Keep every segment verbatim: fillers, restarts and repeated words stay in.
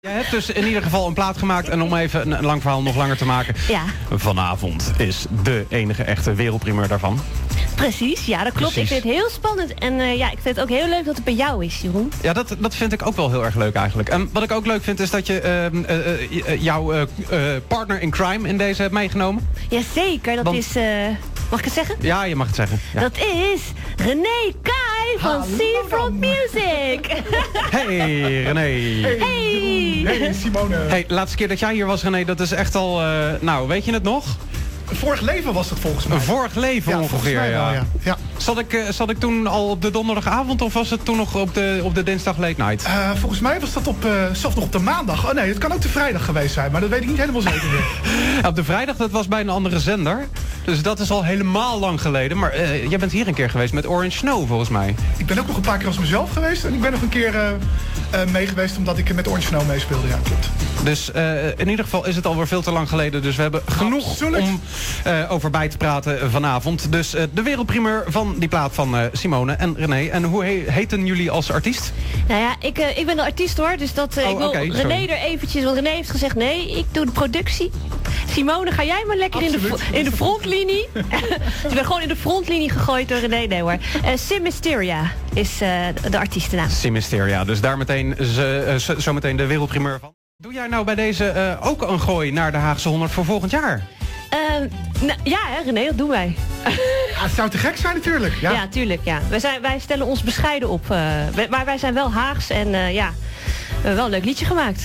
Jij hebt dus in ieder geval een plaat gemaakt. En om even een, een lang verhaal nog langer te maken. Ja. Vanavond is de enige echte wereldprimeur daarvan. Precies, ja, dat klopt. Precies. Ik vind het heel spannend. En uh, ja, ik vind het ook heel leuk dat het bij jou is, Jeroen. Ja, dat, dat vind ik ook wel heel erg leuk eigenlijk. En wat ik ook leuk vind is dat je uh, uh, uh, jouw uh, uh, partner in crime in deze hebt meegenomen. Jazeker, dat Want... is... Uh, mag ik het zeggen? Ja, je mag het zeggen. Ja. Dat is René Kai van Seafront Music. Hey René. Hey. Hey, hey Simone. Hey, laatste keer dat jij hier was, René, dat is echt al... Uh, nou, weet je het nog? Vorig leven was het volgens mij. Een vorig leven ja, ongeveer, mij wel, ja. ja. ja. Zat ik, uh, zat ik toen al op de donderdagavond of was het toen nog op de, op de dinsdag late night? Uh, volgens mij was dat op, uh, zelfs nog op de maandag. Oh nee, het kan ook de vrijdag geweest zijn, maar dat weet ik niet helemaal zeker meer. Ja, op de vrijdag, dat was bij een andere zender. Dus dat is al helemaal lang geleden. Maar uh, jij bent hier een keer geweest met Orange Snow, volgens mij. Ik ben ook nog een paar keer als mezelf geweest. En ik ben nog een keer uh, uh, mee geweest omdat ik met Orange Snow meespeelde. Ja, klopt. Dus uh, in ieder geval is het alweer veel te lang geleden. Dus we hebben genoeg Absoluut. om uh, over bij te praten vanavond. Dus uh, de wereldprimeur van die plaat van uh, Simone en René. En hoe he- heten jullie als artiest? Nou ja, ik, uh, ik ben de artiest hoor. Dus dat, uh, Oh, ik wil okay, René sorry. er eventjes... Want René heeft gezegd, nee, ik doe de productie. Simone, ga jij maar lekker in de, Absoluut. in de frontlinie. Dus ik ben gewoon in de frontlinie gegooid door René. Nee hoor. Uh, Sim Mysteria is uh, de artiestennaam. Simisteria. Dus daar meteen ze, uh, zo, zo meteen de wereldprimeur van. Doe jij nou bij deze uh, ook een gooi naar de Haagse honderd voor volgend jaar? Uh, nou, ja, hè, René, dat doen wij. Ja, het zou te gek zijn natuurlijk. Ja, Ja, tuurlijk, ja. Wij, zijn, wij stellen ons bescheiden op. Uh, wij- maar wij zijn wel Haags en uh, ja, we hebben wel een leuk liedje gemaakt.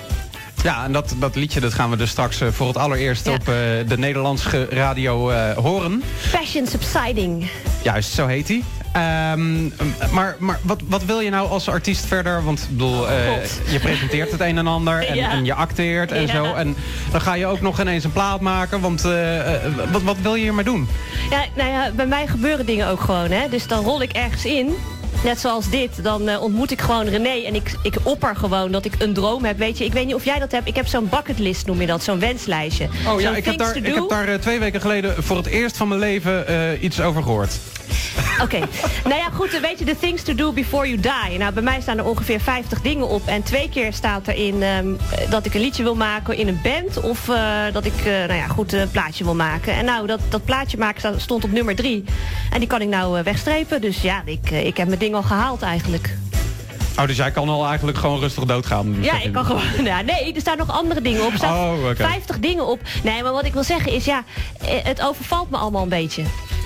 Ja, en dat, dat liedje dat gaan we dus straks uh, voor het allereerst Ja. op uh, de Nederlandse radio uh, horen. Passion Subsiding. Juist, zo heet hij. Um, maar maar wat, wat wil je nou als artiest verder? Want ik bedoel, uh, God. je presenteert het een en ander en, Ja. en je acteert en Ja. zo. En dan ga je ook nog ineens een plaat maken. Want uh, uh, wat, wat wil je hiermee doen? Ja, nou ja, bij mij gebeuren dingen ook gewoon, hè. Dus dan rol ik ergens in. Net zoals dit, dan uh, ontmoet ik gewoon René en ik, ik opper gewoon dat ik een droom heb. Weet je, ik weet niet of jij dat hebt. Ik heb zo'n bucketlist, noem je dat, zo'n wenslijstje. Oh ja, Zo'n ik heb, things daar, to ik do. heb daar uh, twee weken geleden voor het eerst van mijn leven uh, iets over gehoord. Oké, okay. Nou ja, goed, weet je, the things to do before you die. Nou, bij mij staan er ongeveer vijftig dingen op. En twee keer staat erin um, dat ik een liedje wil maken in een band. Of uh, dat ik, uh, nou ja, goed, een plaatje wil maken. En nou, dat, dat plaatje maken stond op nummer drie. En die kan ik nou uh, wegstrepen. Dus ja, ik, uh, ik heb mijn ding al gehaald eigenlijk. Oh, dus jij kan al eigenlijk gewoon rustig doodgaan? Ja, ik kan gewoon... Nou, nee, er staan nog andere dingen op. Er staan Oh, oké. vijftig dingen op. Nee, maar wat ik wil zeggen is, ja, het overvalt me allemaal een beetje.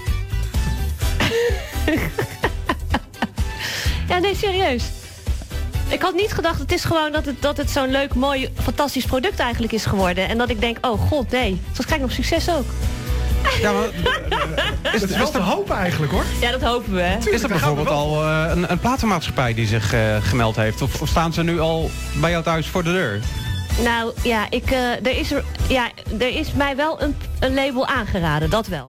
Ja, nee, serieus. Ik had niet gedacht, het is gewoon dat het, dat het zo'n leuk, mooi, fantastisch product eigenlijk is geworden. En dat ik denk, oh god, nee. Straks krijg ik nog succes ook. Ja, maar, is, dat is wel is te er, hopen eigenlijk hoor. Ja, dat hopen we, hè. is er bijvoorbeeld al uh, een, een platenmaatschappij die zich uh, gemeld heeft? Of, of staan ze nu al bij jou thuis voor de deur? Nou, ja, ik, uh, er, is er, ja er is mij wel een, een label aangeraden, dat wel.